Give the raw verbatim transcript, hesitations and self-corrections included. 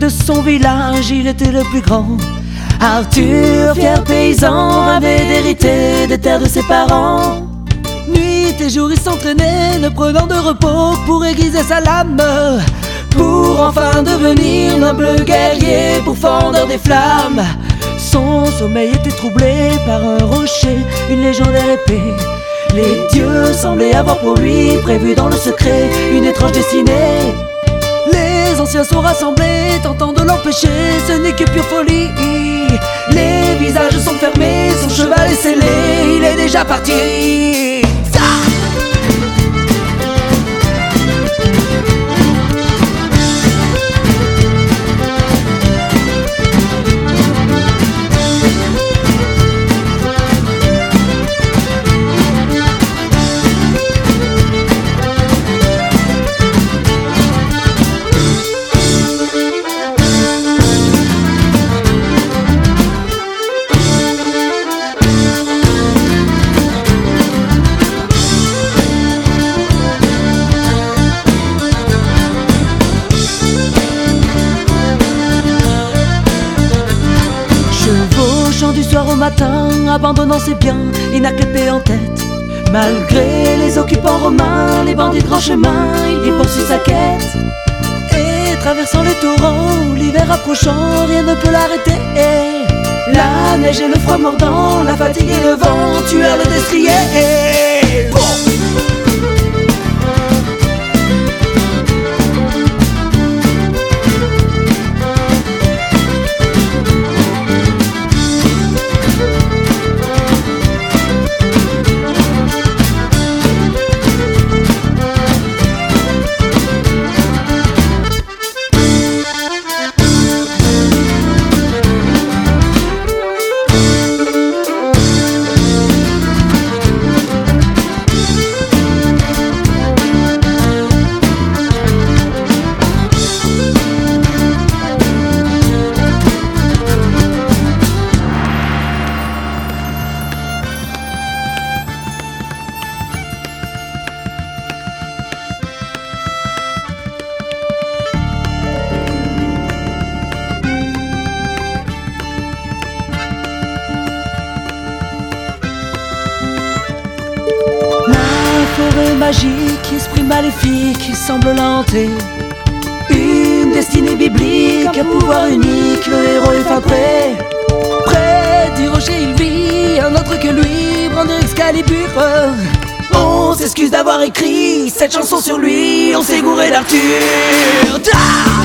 de son village, il était le plus grand. Arthur, fier paysan, avait hérité des terres de ses parents. Nuit et jour il s'entraînait, ne prenant de repos pour aiguiser sa lame, pour enfin devenir noble guerrier, pour fendre des flammes. Son sommeil était troublé par un rocher, une légendaire épée. Les dieux semblaient avoir pour lui prévu dans le secret une étrange destinée. Les anciens sont rassemblés, tentant de l'empêcher, ce n'est que pure folie. Les visages sont fermés, son cheval est scellé, il est déjà parti. Ça du soir au matin, abandonnant ses biens, il n'a qu'épée en tête. Malgré les occupants romains, les bandits de grand chemin, il poursuit sa quête. Et traversant les torrents, l'hiver approchant, rien ne peut l'arrêter. La neige et le froid mordant, la fatigue et le vent, tuèrent le destrier. Bon. Forêt magique, esprit maléfique, semble l'hanter. Une destinée biblique, un pouvoir unique, le héros est fin prêt. Près du rocher il vit, un autre que lui, brandir Excalibur. On s'excuse d'avoir écrit cette chanson sur lui, on s'est gouré d'Arthur.